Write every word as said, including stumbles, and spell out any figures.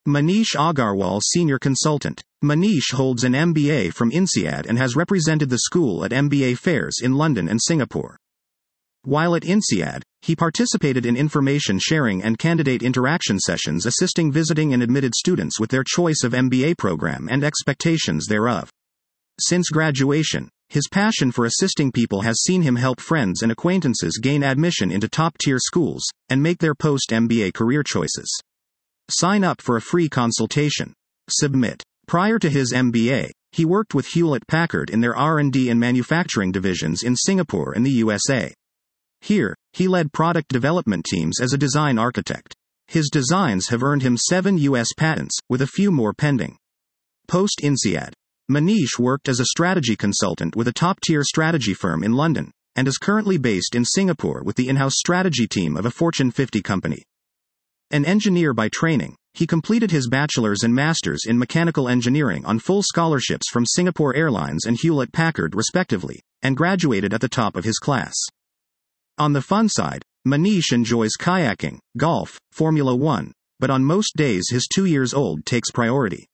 Manish Agarwal, Senior Consultant. Manish holds an M B A from INSEAD and has represented the school at M B A fairs in London and Singapore. While at INSEAD, he participated in information sharing and candidate interaction sessions assisting visiting and admitted students with their choice of M B A program and expectations thereof. Since graduation, his passion for assisting people has seen him help friends and acquaintances gain admission into top-tier schools and make their post-M B A career choices. Sign up for a free consultation. Submit. Prior to his M B A, he worked with Hewlett-Packard in their R and D and manufacturing divisions in Singapore and the U S A. Here, he led product development teams as a design architect. His designs have earned him seven U S patents, with a few more pending. Post-INSEAD, Manish worked as a strategy consultant with a top-tier strategy firm in London, and is currently based in Singapore with the in-house strategy team of a Fortune fifty company. An engineer by training, he completed his bachelor's and master's in mechanical engineering on full scholarships from Singapore Airlines and Hewlett-Packard respectively, and graduated at the top of his class. On the fun side, Manish enjoys kayaking, golf, Formula One, but on most days his two years old takes priority.